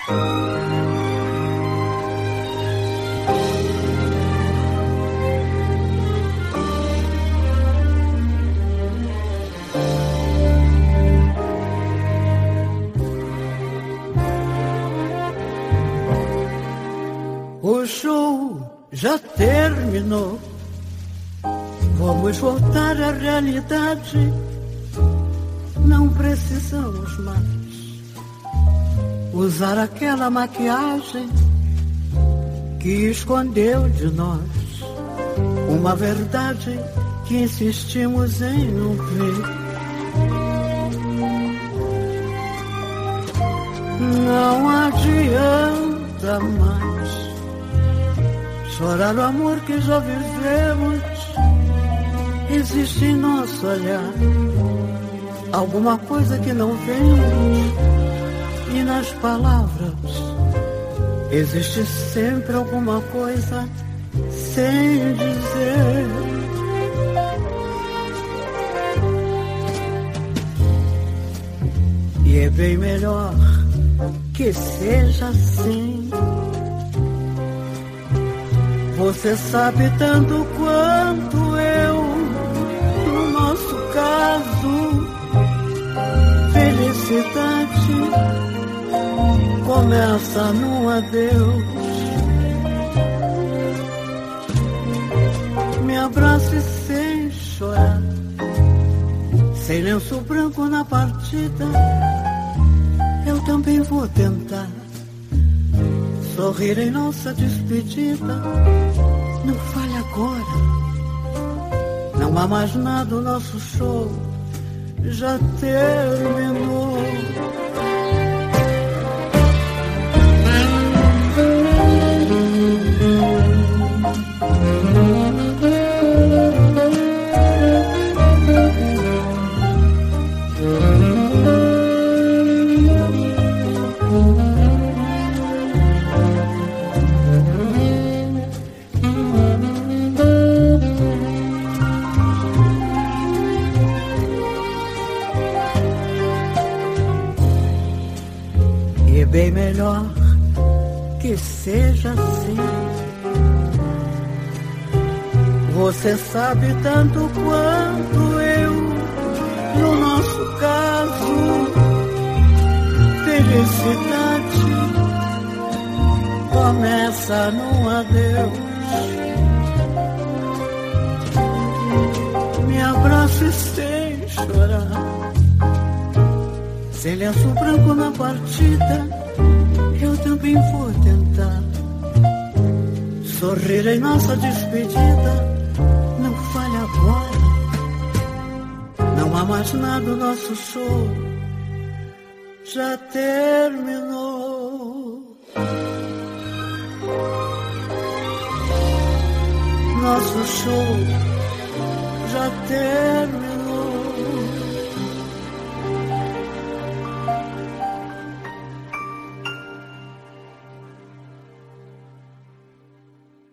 O show já terminou. Vamos voltar à realidade. Não precisamos mais usar aquela maquiagem que escondeu de nós uma verdade que insistimos em não ver. Não adianta mais chorar o amor que já vivemos. Existe em nosso olhar alguma coisa que não vemos, e nas palavras existe sempre alguma coisa sem dizer. E é bem melhor que seja assim. Você sabe tanto quanto eu, no nosso caso, felicidade começa num adeus. Me abrace sem chorar, sem lenço branco na partida. Eu também vou tentar sorrir em nossa despedida. Não fale agora, não há mais nada, o nosso show já terminou. Bem melhor que seja assim. Você sabe tanto quanto eu, no nosso caso, felicidade começa num adeus. Me abrace sem chorar, sem lenço branco na partida. Eu também vou tentar sorrir em nossa despedida. Não fale agora, não há mais nada, o nosso show já terminou. Nosso show já terminou.